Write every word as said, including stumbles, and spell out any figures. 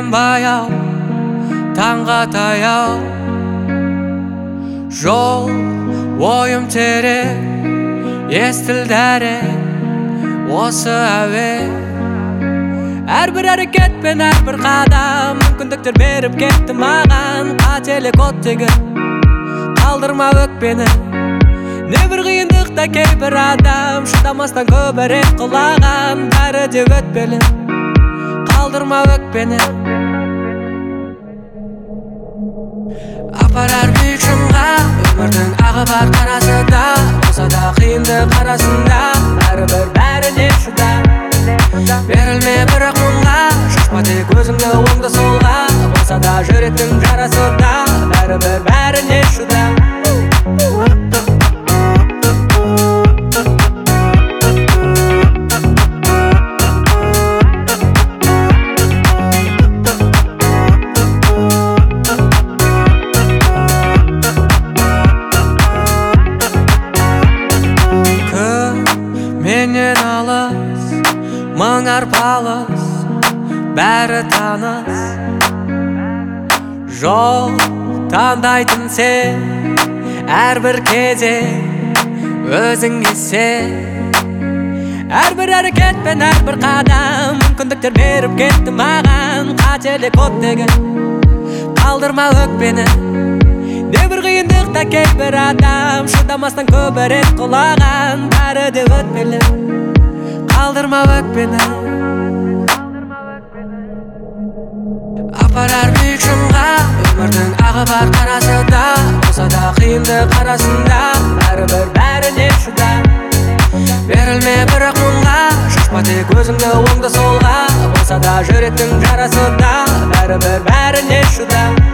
Күнім баяу, таңға таяу, жол ойым терең, естілді әрең осы әуе. Әрбір әрекет пен әрбір қадам мүмкіндіктер беріп кетті маған. Қателік оттегін қалдырма өкпені. Небір қиындықта кейбір адам шыдамастан көбірек құлаған. Бәрі де өтпелі, қалдырма өкпені. Апарар биік шыңға өмірдің ағы бар қарасы да, болса да қиындық арасында бәрібір бәріне шыда. Берілме бірақ мұңға, шашпа тек өзіңді оңды солға, болса да жүректің жарасы да бәрібір бәріне шыда. Менен алыс, мың арпалыс, бәрі таныс. Жол таңдайтын сен, әрбір кезең өзіңе сен. Әрбір әрекет пен әрбір қадам мүмкіндіктер беріп кетті маған. Қателік оттегін қалдырма өкпені. Небір қиындықта кейбір адам шыдамастан көбірек құлаған. Бәрі де өтпелі, қалдырма өкпені. Апарар биік шыңға өмірдің ағы бар қарасы да, болса да қиындық арасында бәрібір бәріне шыда. Берілме бірақ мұңға, шашпа тек өзіңді оңды солға, болса да жүректің жарасы да бәрібір бәріне шыда.